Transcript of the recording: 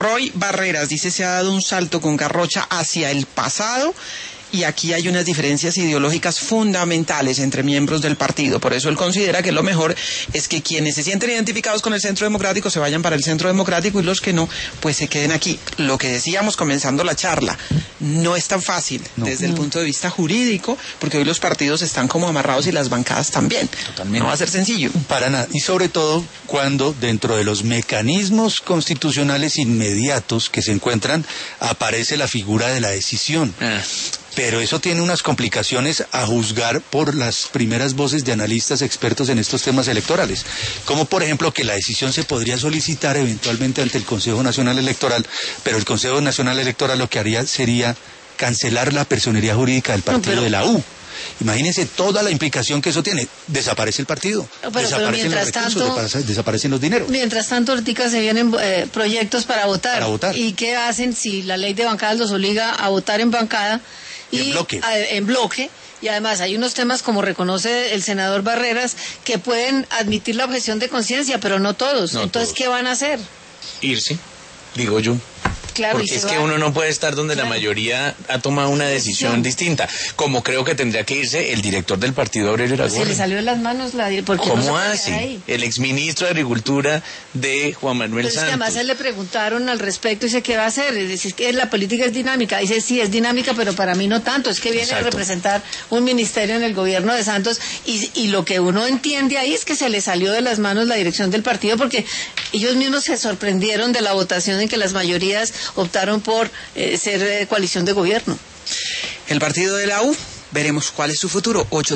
Roy Barreras dice: se ha dado un salto con Garrocha hacia el pasado y aquí hay unas diferencias ideológicas fundamentales entre miembros del partido. Por eso él considera que lo mejor es que quienes se sienten identificados con el Centro Democrático se vayan para el Centro Democrático y los que no, pues se queden aquí. Lo que decíamos comenzando la charla, no es tan fácil desde el punto de vista jurídico, porque hoy los partidos están como amarrados y las bancadas también. Totalmente. No va a ser sencillo. Para nada. Y sobre todo cuando dentro de los mecanismos constitucionales inmediatos que se encuentran aparece la figura de la decisión. Pero eso tiene unas complicaciones a juzgar por las primeras voces de analistas expertos en estos temas electorales. Como por ejemplo que la decisión se podría solicitar eventualmente ante el Consejo Nacional Electoral, pero el Consejo Nacional Electoral lo que haría sería cancelar la personería jurídica del partido de la U. Imagínense toda la implicación que eso tiene. Desaparece el partido, desaparecen los recursos, desaparecen los dineros. Mientras tanto, ahorita se vienen proyectos para votar. ¿Y qué hacen si la ley de bancadas los obliga a votar en bancada? En bloque, y además hay unos temas, como reconoce el senador Barreras, que pueden admitir la objeción de conciencia, pero no todos. Entonces, ¿qué van a hacer? Irse, digo yo. Claro, porque es que uno no puede estar donde la mayoría ha tomado una decisión distinta, como creo que tendría que irse el director del partido, Aurelio Iragorri. Se le salió de las manos ¿Cómo así? El exministro de Agricultura de Juan Manuel Santos. Es que además se le preguntaron al respecto y dice, ¿qué va a hacer? Dice que la política es dinámica. Dice, sí, es dinámica, pero para mí no tanto. Es que viene a representar un ministerio en el gobierno de Santos y lo que uno entiende ahí es que se le salió de las manos la dirección del partido, porque ellos mismos se sorprendieron de la votación en que las mayorías optaron por ser coalición de gobierno. El partido de la U, veremos cuál es su futuro.